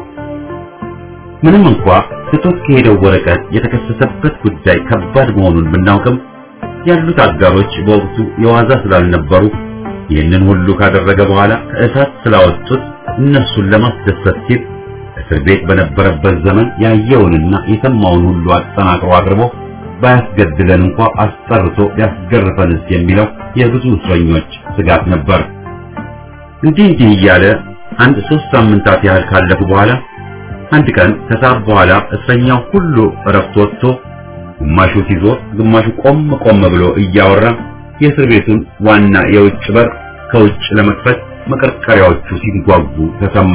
ምንም እንኳ ስቶት ከሄደው ወረቀት የተከሰሰበት ጉዳይ ከባድ መሆኑን ብናውቅም ያሉት አጋሮች በወቅቱ የዋዛ ስላልነበሩ ይህንን ሁሉ ካደረገ በኋላ ከእሳት ስላወጡት እነሱን ለማስደሰት ሲል እስር ቤት በነበረበት ዘመን ያየውንና የሰማውን ሁሉ አጠናቅሮ አቅርቦ ባያስገድለን እንኳ አስጠርቶ ያስገርፈንስ የሚለው የብዙ እስረኞች ስጋት ነበር። እንዲህ እንዲህ እያለ አንድ ሶስት ሳምንታት ያህል ካለፉ በኋላ አንድ ቀን ከሰዓት በኋላ እስረኛው ሁሉ እረፍት ወጥቶ ግማሹ ሲዞር ግማሹ ቆም ቆም ብሎ እያወራ የእስር ቤቱን ዋና የውጭ በር ከውጭ ለመክፈት መቀርቀሪያዎቹ ሲንጓጉ ተሰማ።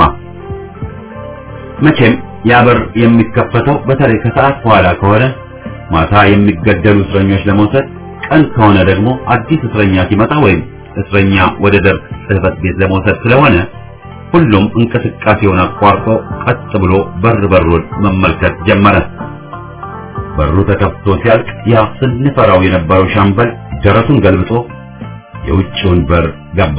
መቼም ያ በር የሚከፈተው በተለይ ከሰዓት በኋላ ከሆነ ማታ የሚገደሉ እስረኞች ለመውሰድ፣ ቀን ከሆነ ደግሞ አዲስ እስረኛ ሲመጣ ወይም እስረኛ ወደ ደርግ ጽሕፈት ቤት ለመውሰድ ስለሆነ ሁሉም እንቅስቃሴውን አቋርጦ ቀጥ ብሎ በር በሩን መመልከት ጀመረ። በሩ ተከፍቶ ሲያልቅ ያ ስንፈራው የነበረው ሻምበል ደረቱን ገልብጦ የውጭውን በር ገባ።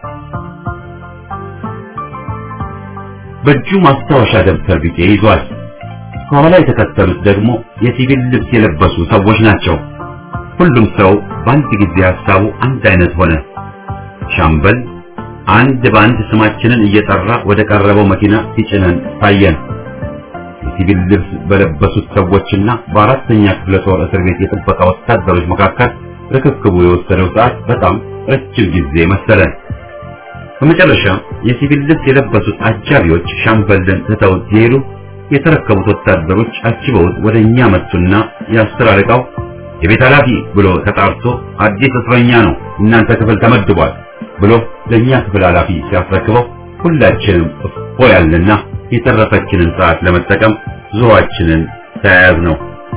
በእጁ ማስታወሻ ደብተር ቢጤ ይዟል። ከኋላ የተከተሉት ደግሞ የሲቪል ልብስ የለበሱ ሰዎች ናቸው። ሁሉም ሰው በአንድ ጊዜ ሐሳቡ አንድ አይነት ሆነ። ሻምበል አንድ በአንድ ስማችንን እየጠራ ወደ ቀረበው መኪና ሲጭነን ታየን። የሲቪል ልብስ በለበሱት ሰዎችና በአራተኛ ክፍለ ጦር እስር ቤት የጥበቃ ወታደሮች መካከል ርክክቡ የወሰደው ሰዓት በጣም ረጅም ጊዜ መሰለን። በመጨረሻ የሲቪል ልብስ የለበሱት አጃቢዎች ሻምበልን ትተው ሲሄዱ የተረከቡት ወታደሮች አጅበውት ወደኛ መጡና የአስር አለቃው የቤት ኃላፊ ብሎ ተጣርቶ አዲስ እስረኛ ነው እናንተ ክፍል ተመድቧል ብሎ ለኛ ክፍል ኃላፊ ሲያስረክበው ሁላችንም እፎ ያለና የተረፈችንን ሰዓት ለመጠቀም ዙሯችንን ተያያዝ ነው።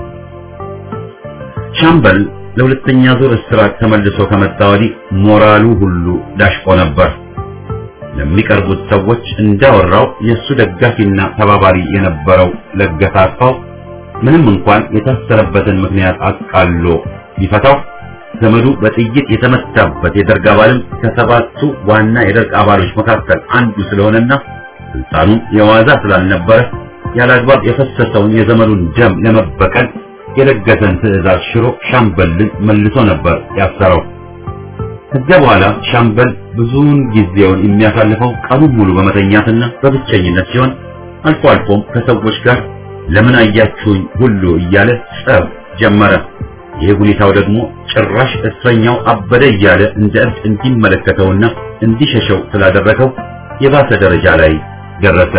ሻምበል ለሁለተኛ ዙር እስራት ተመልሶ ከመጣ ወዲህ ሞራሉ ሁሉ ዳሽቆ ነበር። ለሚቀርቡት ሰዎች እንዳወራው የሱ ደጋፊና ተባባሪ የነበረው ለገሰ አስፋው ምንም እንኳን የታሰረበትን ምክንያት አቃሎ ቢፈታው ዘመዱ በጥይት የተመታበት የደርግ አባልም ከሰባቱ ዋና የደርግ አባሎች መካከል አንዱ ስለሆነና ስልጣኑ የዋዛ ስላልነበረ ያላግባብ የፈሰሰውን የዘመዱን ደም ለመበቀል የለገሰን ትዕዛዝ ሽሮ ሻምበልን መልሶ ነበር ያሰረው። ከዚያ በኋላ ሻምበል ብዙውን ጊዜውን የሚያሳልፈው ቀኑን ሙሉ በመተኛትና በብቸኝነት ሲሆን አልፎ አልፎም ከሰዎች ጋር ለምን አያችሁኝ ሁሉ እያለ ጸብ ጀመረ። ይህ ሁኔታው ደግሞ ጭራሽ እስረኛው አበደ እያለ እንደ እብድ እንዲመለከተውና እንዲሸሸው ስላደረገው የባሰ ደረጃ ላይ ደረሰ።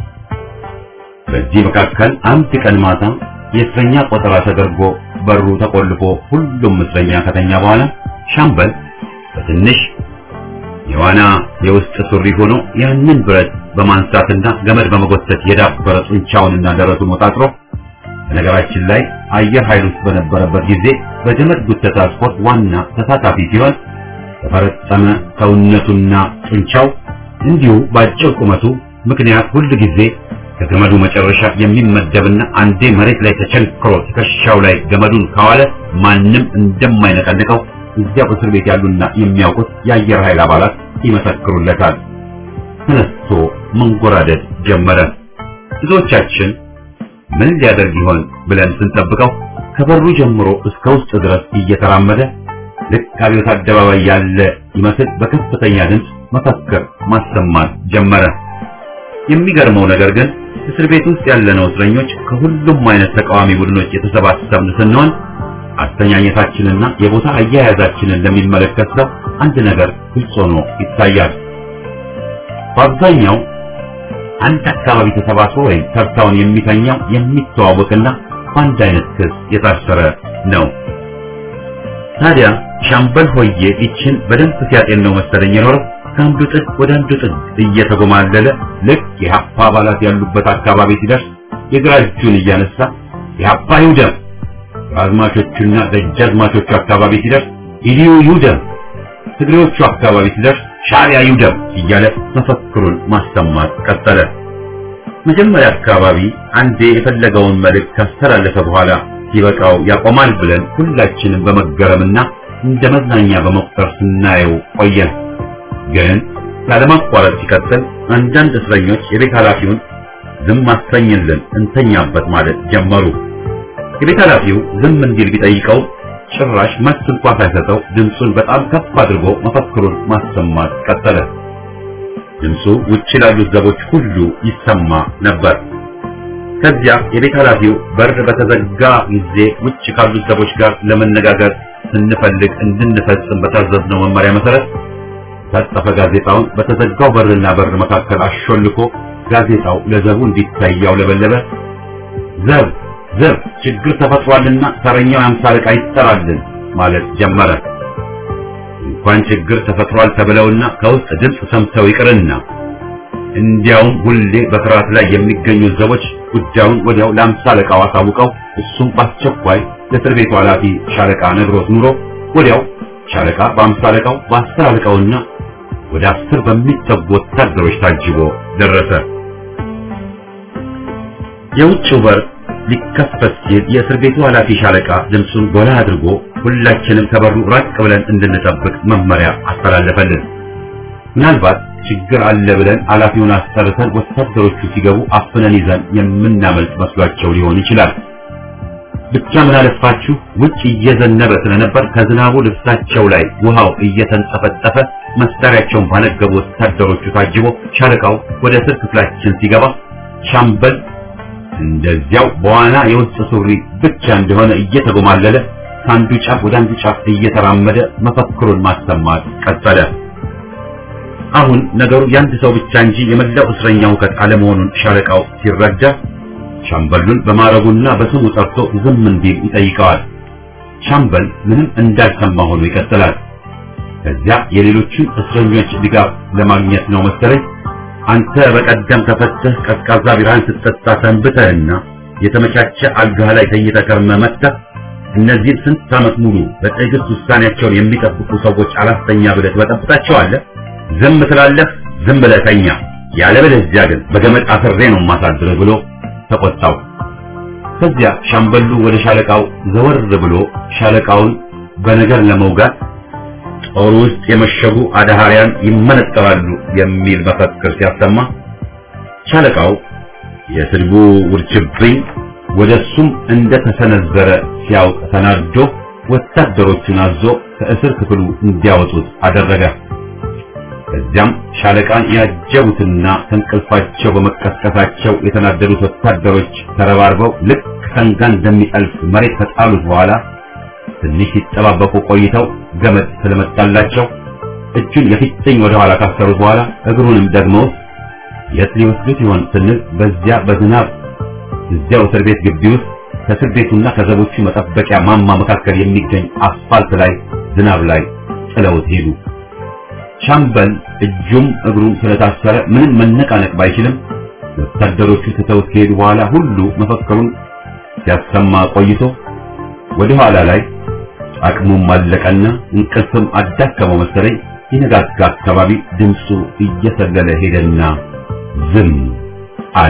በዚህ መካከል አንድ ቀን ማታ የእስረኛ ቆጠራ ተደርጎ በሩ ተቆልፎ ሁሉም እስረኛ ከተኛ በኋላ ሻምበል በትንሽ የዋና የውስጥ ሱሪ ሆኖ ያንን ብረት በማንሳትና ገመድ በመጎተት የዳበረ ጡንቻውንና ደረቱን ወጣጥሮ በነገራችን ላይ አየር ኃይል ውስጥ በነበረበት ጊዜ በገመድ ጉተታ ስፖርት ዋና ተሳታፊ ሲሆን ተፈረጠመ ሰውነቱና ጡንቻው እንዲሁ ባጭር ቁመቱ ምክንያት ሁሉ ጊዜ ከገመዱ መጨረሻ የሚመደብና አንዴ መሬት ላይ ተቸንክሮ ትከሻው ላይ ገመዱን ካዋለ ማንም እንደማይነቀንቀው እዚያው እስር ቤት ያሉና የሚያውቁት የአየር ኃይል አባላት ይመሰክሩለታል። ተነስቶ መንጎራደድ ጀመረ። ብዙዎቻችን ምን ሊያደርግ ይሆን ብለን ስንጠብቀው ከበሩ ጀምሮ እስከ ውስጥ ድረስ እየተራመደ ልክ አብዮት አደባባይ ያለ ይመስል በከፍተኛ ድምፅ መፈክር ማሰማት ጀመረ። የሚገርመው ነገር ግን እስር ቤት ውስጥ ያለነው እስረኞች ከሁሉም አይነት ተቃዋሚ ቡድኖች የተሰባሰብን ስንሆን አስተኛኘታችንና የቦታ አያያዛችንን ለሚመለከት ሰው አንድ ነገር ግልጽ ሆኖ ይታያል። በአብዛኛው አንድ አካባቢ ተሰባስቦ ወይም ተርታውን የሚተኛው የሚተዋወቅና በአንድ አይነት ክስ የታሰረ ነው። ታዲያ ሻምበል ሆዬ ይችን በደንብ ሲያጤን ነው መሰለኝ የኖረው ከአንዱ ጥግ ወደ አንዱ ጥግ እየተጎማለለ ልክ የሀፓ አባላት ያሉበት አካባቢ ሲደርስ የግራ እጁን እያነሳ የሀፓ ይውደም፣ አዝማቾቹና ደጃዝማቾቹ አካባቢ ሲደርስ ኢዲዩ ይውደም፣ ትግሬዎቹ አካባቢ ሲደርስ ሻዕቢያ ይውደም እያለ መፈክሩን ማሰማት ቀጠለ። መጀመሪያ አካባቢ አንዴ የፈለገውን መልእክት ካስተላለፈ በኋላ ሲበቃው ያቆማል ብለን ሁላችንም በመገረምና እንደ መዝናኛ በመቁጠር ስናየው ቆየን። ግን ያለማቋረጥ ሲቀጥል አንዳንድ እስረኞች የቤት ኃላፊውን ዝም አሰኝልን እንተኛበት ማለት ጀመሩ። የቤት ኃላፊው ዝም እንዲል ቢጠይቀው ጭራሽ መልስ እንኳን ሳይሰጠው ድምፁን በጣም ከፍ አድርጎ መፈክሩን ማሰማት ቀጠለ። ድምፁ ውጭ ላሉት ዘቦች ሁሉ ይሰማ ነበር። ከዚያ የቤት ኃላፊው በር በተዘጋ ጊዜ ውጭ ካሉት ዘቦች ጋር ለመነጋገር ስንፈልግ እንድንፈጽም በታዘዝነው መመሪያ መሰረት ታጠፈ ጋዜጣውን በተዘጋው በርና በር መካከል አሾልኮ ጋዜጣው ለዘቡ እንዲታይ ያውለበለበ ዘብ ዘብ ችግር ተፈጥሯልና ተረኛው የአምሳ አለቃ ይጠራልን ማለት ጀመረ። እንኳን ችግር ተፈጥሯል ተብለውና ከውስጥ ድምፅ ሰምተው ይቅርና እንዲያውም ሁሌ በፍርሃት ላይ የሚገኙ ዘቦች ጉዳዩን ወዲያው ለአምሳ አለቃው አሳውቀው እሱም በአስቸኳይ ለእስር ቤቱ ኃላፊ ሻለቃ ነግሮት ኑሮ ወዲያው ሻለቃ በአምሳ አለቃው በአስር አለቃውና ወደ አስር በሚጠጉ ወታደሮች ታጅቦ ደረሰ። የውጭው በር ሊከፈት ሲል የእስር ቤቱ ኃላፊ ሻለቃ ድምፁን ጎላ አድርጎ ሁላችንም ከበሩ ራቅ ብለን እንድንጠብቅ መመሪያ አስተላለፈልን። ምናልባት ችግር አለ ብለን ኃላፊውን አስጠርተን ወታደሮቹ ሲገቡ አፍነን ይዘን የምናመልጥ መስሏቸው ሊሆን ይችላል። ብቻ ምን አለፋችሁ ውጭ እየዘነበ ስለነበር ከዝናቡ ልብሳቸው ላይ ውሃው እየተንጸፈጠፈ መሳሪያቸውን ባነገቡ ወታደሮቹ ታጅቦ ሻለቃው ወደ እስር ክፍላችን ሲገባ ሻምበል እንደዚያው በዋና የውስጥ ሱሪ ብቻ እንደሆነ እየተጎማለለ ከአንዱ ጫፍ ወደ አንዱ ጫፍ እየተራመደ መፈክሩን ማሰማት ቀጠለ። አሁን ነገሩ ያንድ ሰው ብቻ እንጂ የመላው እስረኛ ሁከት አለመሆኑን ሻለቃው ሲረዳ ሻምበሉን በማረጉና በስሙ ጠርቶ ዝም እንዲል ይጠይቀዋል። ሻምበል ምንም እንዳልሰማ ሆኖ ይቀጥላል። ከዚያ የሌሎችን እስረኞች ድጋፍ ለማግኘት ነው መሰለኝ አንተ በቀደም ተፈተህ ቀዝቃዛ ቢራን ስትጠጣ ሰንብተህና የተመቻቸ አልጋህ ላይ ተኝተህ ከርመህ መጥተህ እነዚህን ስንት ዓመት ሙሉ በትዕግስት ውሳኔያቸውን የሚጠብቁ ሰዎች አላስተኛ ብለህ ትበጠብጣቸዋለህ። ዝም ትላለህ፣ ዝም ብለህ ተኛ፣ ያለበለዚያ ግን በገመድ አስሬ ነው የማሳድርህ ብሎ ተቆጣው። ከዚያ ሻምበሉ ወደ ሻለቃው ዘወር ብሎ ሻለቃውን በነገር ለመውጋት ጦር ውስጥ የመሸጉ አዳሃሪያን ይመነጠራሉ የሚል መፈክር ሲያሰማ ሻለቃው የስድቡ ውርጅብኝ ወደሱም እንደተሰነዘረ ሲያውቅ ተናዶ ወታደሮቹን አዞ ከእስር ክፍሉ እንዲያወጡት አደረገ። ከዚያም ሻለቃን ያጀቡትና ከእንቅልፋቸው በመቀስቀሳቸው የተናደዱት ወታደሮች ተረባርበው ልክ ሰንጋ እንደሚጠልፍ መሬት ከጣሉት በኋላ ትንሽ ሲጠባበቁ ቆይተው ገመድ ስለመጣላቸው እጁን የፊትኝ ወደ ኋላ ካሰሩት በኋላ እግሩንም ደግሞ የት ሊወስዱት ይሆን ስንል በዚያ በዝናብ እዚያው እስር ቤት ግቢ ውስጥ ከእስር ቤቱና ከዘቦቹ መጠበቂያ ማማ መካከል የሚገኝ አስፋልት ላይ ዝናብ ላይ ጥለውት ሄዱ። ሻምበል እጁም እግሩም ስለታሰረ ምንም መነቃነቅ ባይችልም ወታደሮቹ ትተውት ከሄዱ በኋላ ሁሉ መፈክሩን ሲያሰማ ቆይቶ ወደ ኋላ ላይ አቅሙም አለቀና እንቅልፍም አዳከመው መሰለኝ ይነጋጋ አካባቢ ድምፁ እየሰለለ ሄደና ዝም አለ።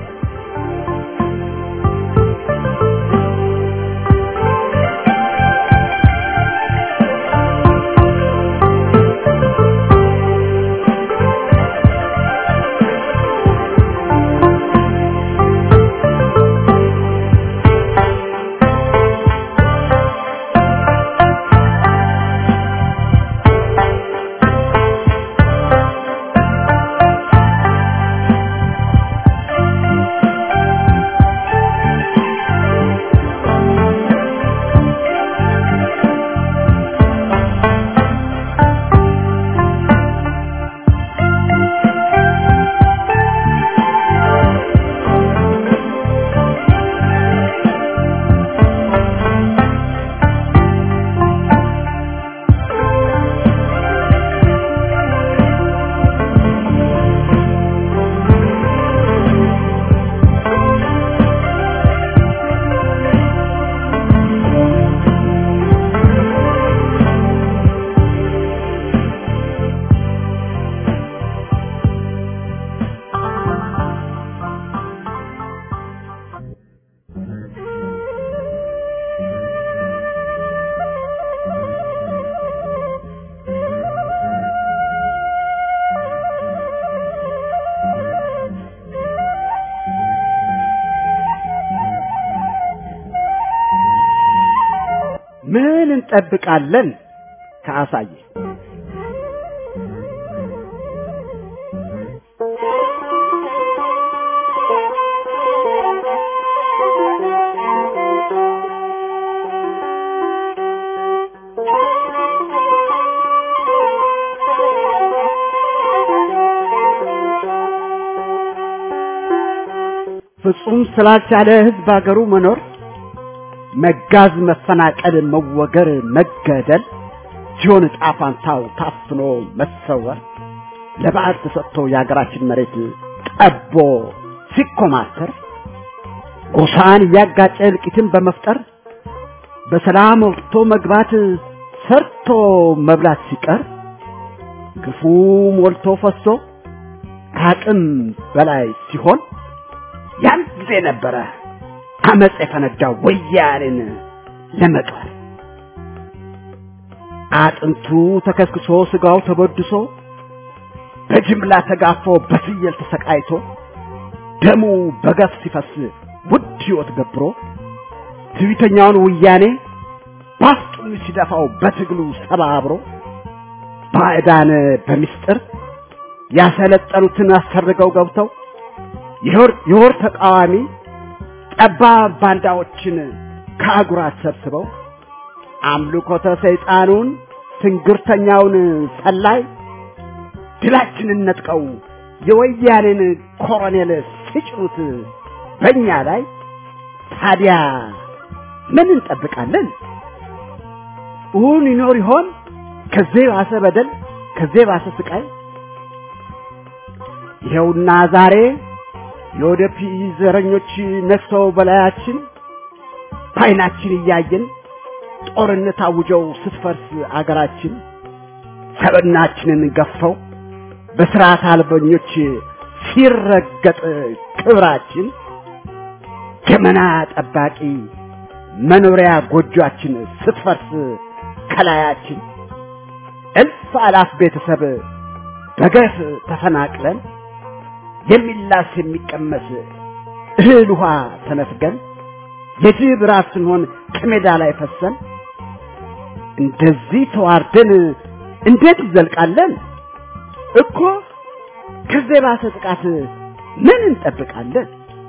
ምን እንጠብቃለን ከአሳየ? ፍጹም ስላልቻለ ህዝብ አገሩ መኖር መጋዝ መፈናቀል መወገር መገደል ሲሆን ጣፋንታው ታፍኖ መሰወር ለባዕድ ተሰጥቶ ያገራችን መሬት ጠቦ ሲኮማተር ጎሳን ያጋጨ እልቂትን በመፍጠር በሰላም ወጥቶ መግባት ሰርቶ መብላት ሲቀር ግፉ ሞልቶ ፈሶ ከአቅም በላይ ሲሆን ያን ጊዜ ነበረ አመጽ የፈነዳው ወያኔን ለመጣል። አጥንቱ ተከስክሶ ስጋው ተበድሶ በጅምላ ተጋፎ በፍየል ተሰቃይቶ ደሙ በገፍ ሲፈስ ውድ ሕይወት ገብሮ ትዕቢተኛውን ወያኔ ባስጡን ሲደፋው በትግሉ ሰባብሮ ባዕዳን በሚስጥር ያሰለጠኑትን አሰርገው ገብተው የወር የወር ተቃዋሚ ጠባብ ባንዳዎችን ከአጉራት ሰብስበው አምልኮተ ሰይጣኑን ትንግርተኛውን ሰላይ ድላችንን ነጥቀው የወያኔን ኮሎኔል ሲጭኑት በእኛ ላይ ታዲያ ምን እንጠብቃለን? እውን ይኖር ይሆን ከዚህ ባሰ በደል ከዚህ ባሰ ስቃይ? ይኸውና ዛሬ የወደፊ ዘረኞች ነክሰው በላያችን ባይናችን እያየን ጦርነት አውጀው ስትፈርስ አገራችን ሰብናችንን ገፈው በስርዓት አልበኞች ሲረገጥ ክብራችን ገመና ጠባቂ መኖሪያ ጎጆአችን ስትፈርስ ከላያችን እልፍ አላፍ ቤተሰብ በገፍ ተፈናቅለን የሚላስ የሚቀመስ እህል ውሃ ተነፍገን የጅብ ራስ ስንሆን ከሜዳ ላይ ፈሰን እንደዚህ ተዋርደን እንዴት ይዘልቃለን እኮ ከዚህ ባሰ ጥቃት ምን እንጠብቃለን?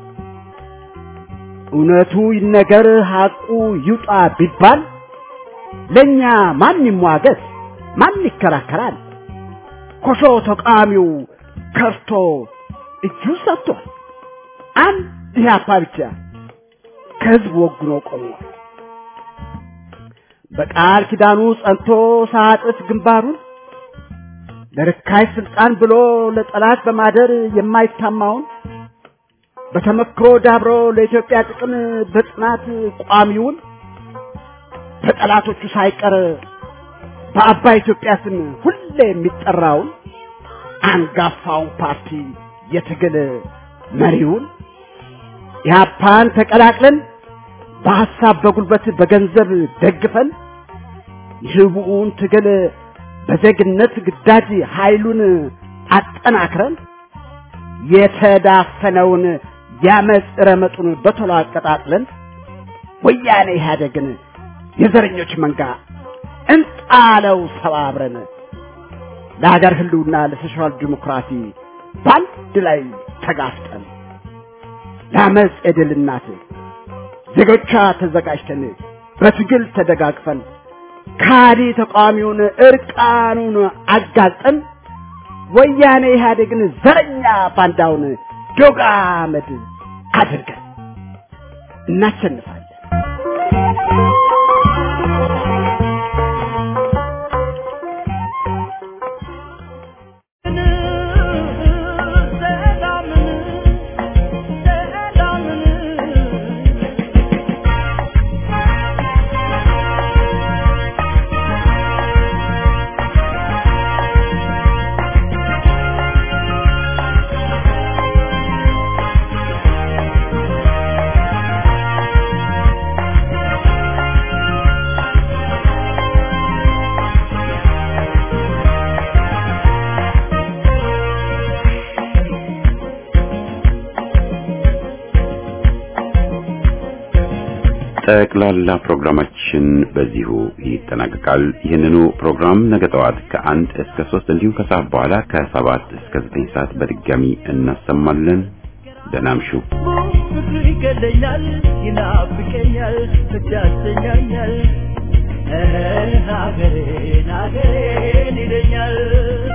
እውነቱ ይነገር ሐቁ ይውጣ ቢባል ለኛ ማን ይሟገት ማን ይከራከራል? ኮሾ ተቃሚው ከርቶ እጁ ሰጥቷል። አንድ ያፓ ብቻ ከህዝብ ወግኖ ቆሟል። በቃል ኪዳኑ ጸንቶ ሳጥፍ ግንባሩን ለርካይ ስልጣን ብሎ ለጠላት በማደር የማይታማውን በተመክሮ ዳብሮ ለኢትዮጵያ ጥቅም በጽናት ቋሚውን በጠላቶቹ ሳይቀር በአባይ ኢትዮጵያ ስም ሁሌ የሚጠራውን አንጋፋውን ፓርቲ የትግል መሪውን ያፓን ተቀላቅለን በሐሳብ በጉልበት በገንዘብ ደግፈን የህቡውን ትግል በዘግነት ግዳጅ ኃይሉን አጠናክረን የተዳፈነውን ያመጽ ረመጡን በቶሎ አቀጣጥለን ወያኔ ኢህአዴግን የዘረኞች መንጋ እንጣለው ሰባብረን ለሀገር ህልውና ለሶሻል ዲሞክራሲ ባንድ ላይ ተጋፍጠን ለአመጽ የድል እናት ዜጎቿ ተዘጋጅተን በትግል ተደጋግፈን ካዲ ተቃዋሚውን እርቃኑን አጋልጠን ወያኔ ኢህአዴግን ዘረኛ ባንዳውን ዶግ አመድ አድርገን እናሸንፋለን።
ጠቅላላ ፕሮግራማችን በዚሁ ይጠናቀቃል። ይህንኑ ፕሮግራም ነገ ጠዋት ከአንድ እስከ ሶስት እንዲሁም ከሰዓት በኋላ ከሰባት እስከ ዘጠኝ ሰዓት በድጋሚ እናሰማለን። ደህና እምሹ። ይገለኛል ይናፍቀኛል ተጃስተኛኛል ሀገሬ ሀገሬ ይለኛል